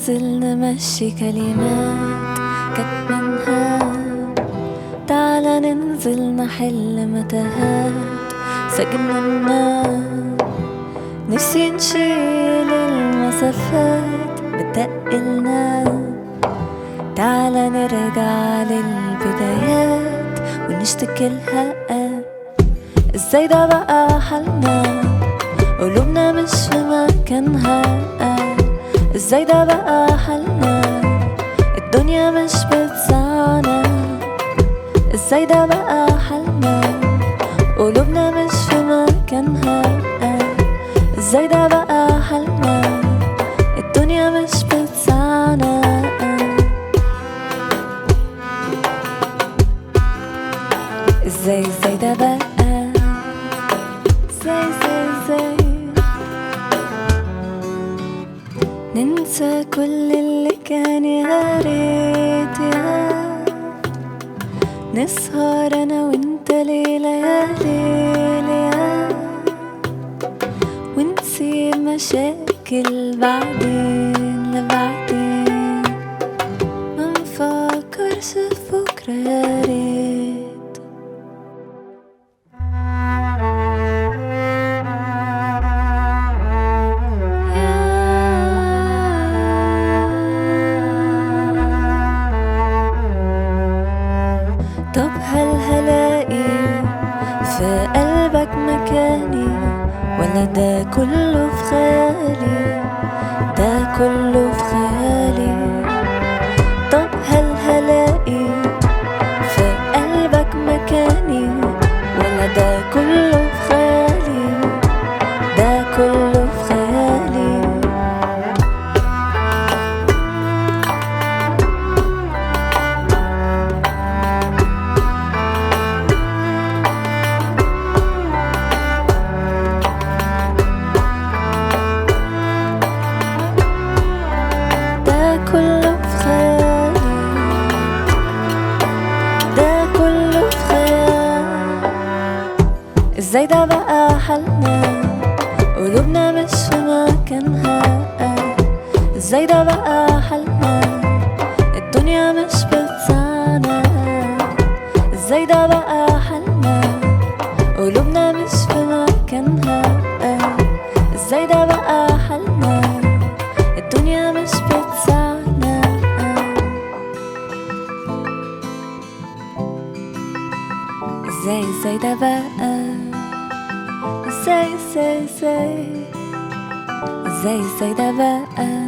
ننزل نمشي كلمات كانت منها، تعالى ننزل نحل متاهات سجننا. نفسي نشيل المسافات بتقلنا، تعالى نرجع للبدايات ونشتكي لها. ازاي ده بقى حالنا؟ قلوبنا مش في مكانها. ازاي ده بقى حالنا؟ الدنيا مش بتسعنا. ازاي ده بقى حالنا؟ قلوبنا مش في مكانها. ازاي ده بقى حالنا؟ الدنيا مش بتسعنا. ازاي ده بقى؟ ازاي ننسى كل اللي كان، يا ريت يا نسهر انا وانت ليلة يا ليل يا، ونسيب مشاكل بعدين لبعدين، ما نفكرش في بكرة يا ريت. طب هل هلاقي في قلبك مكاني، ولا ده كله في خيالي؟ ده كله في خيالي. طب هل هلاقي في قلبك مكاني، ولا ده كله في خيالي؟ ده كله في خيالي. كله في خيالي. ده كله في خيالي. ازاي ده بقى حالنا؟ قلوبنا مش في مكانها. ازاي ده بقى حالنا؟ الدنيا مش بتسعنا. ازاي ده بقى حالنا؟ قلوبنا مش في مكانها. ازاي ده بقى حالنا؟ الدنيا مش بتسعنا. ازاي ده بقى؟ ازاي ده بقى؟